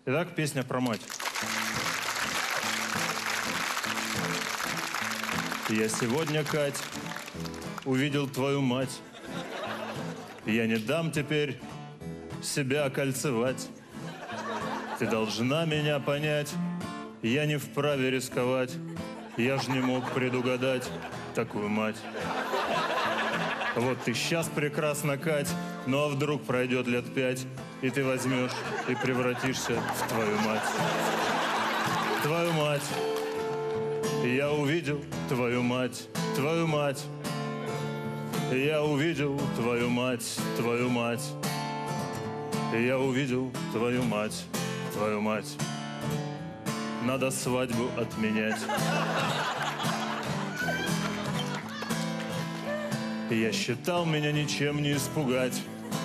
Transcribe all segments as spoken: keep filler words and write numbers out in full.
Итак, песня про мать. Я сегодня, Кать, увидел твою мать. Я не дам теперь себя кольцевать. Ты должна меня понять, я не вправе рисковать. Я ж не мог предугадать такую мать. Вот ты сейчас прекрасна, Кать, ну а вдруг пройдет лет пять, и ты возьмешь и превратишься в твою мать. Твою мать. Я увидел твою мать, твою мать. Я увидел твою мать, твою мать. Я увидел твою мать, твою мать. Надо свадьбу отменять. Я считал, меня ничем не испугать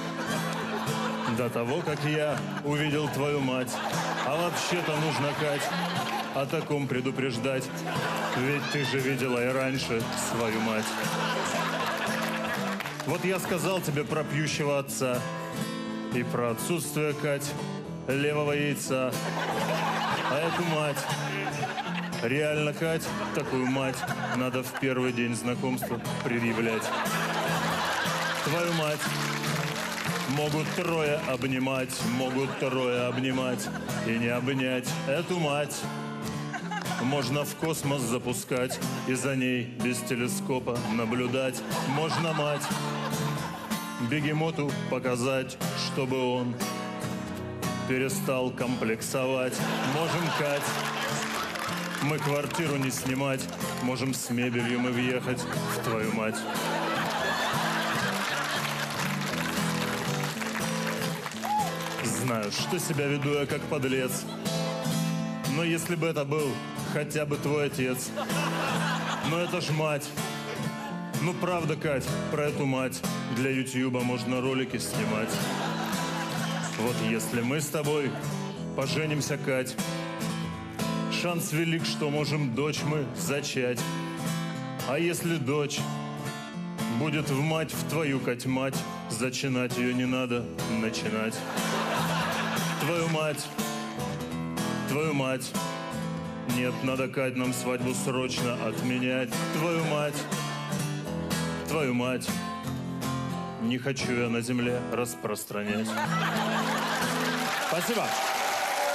до того, как я увидел твою мать. А вообще-то нужно, Кать, о таком предупреждать. Ведь ты же видела и раньше свою мать. Вот я сказал тебе про пьющего отца и про отсутствие, Кать, левого яйца. А эту мать, реально, Кать, такую мать надо в первый день знакомства предъявлять. Твою мать могут трое обнимать, могут трое обнимать и не обнять. Эту мать можно в космос запускать и за ней без телескопа наблюдать. Можно мать бегемоту показать, чтобы он перестал комплексовать. Можем, Кать, мы квартиру не снимать, можем с мебелью мы въехать в твою мать. Знаю, что себя веду я как подлец, но если бы это был хотя бы твой отец. Но это ж мать. Ну правда, Кать, про эту мать для ютьюба можно ролики снимать. Вот если мы с тобой поженимся, Кать, шанс велик, что можем дочь мы зачать. А если дочь будет в мать, в твою, Кать, мать, зачинать ее не надо начинать. Твою мать, твою мать. Нет, надо, Кать, нам свадьбу срочно отменять. Твою мать, твою мать. Не хочу я на земле распространять. Спасибо.